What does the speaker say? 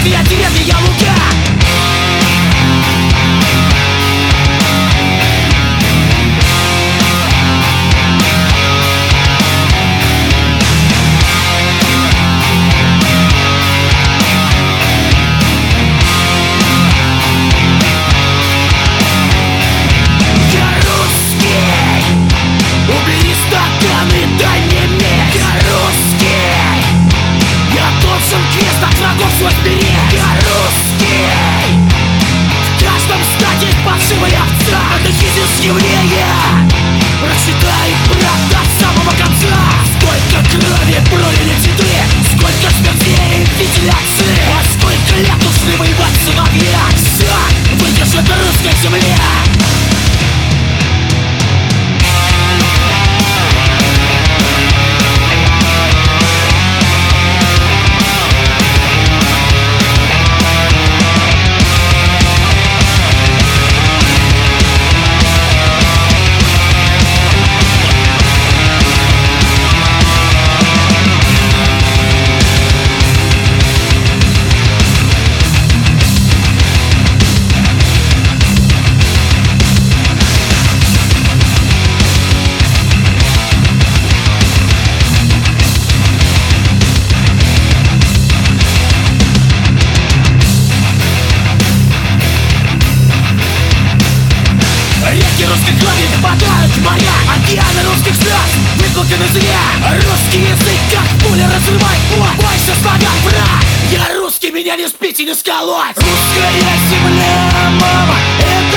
лезвия, деревья, луга. Свой бери, я русский. В каждом стаде паршивая овца. Катехизис явления. Прочитай, брат, до самого конца. Сколько крови пролили деды, сколько смертей и вентиляции. А сколько лет ушли воевать сыновья. Все выдержит на русской земле. Русской крови впадают в моря, океаны русских слез выплаканы зря. Русский язык как пуля разрывает плоть. Бойся, славян, враг. Я русский, меня не спить и не сколоть. Русская земля, мама, это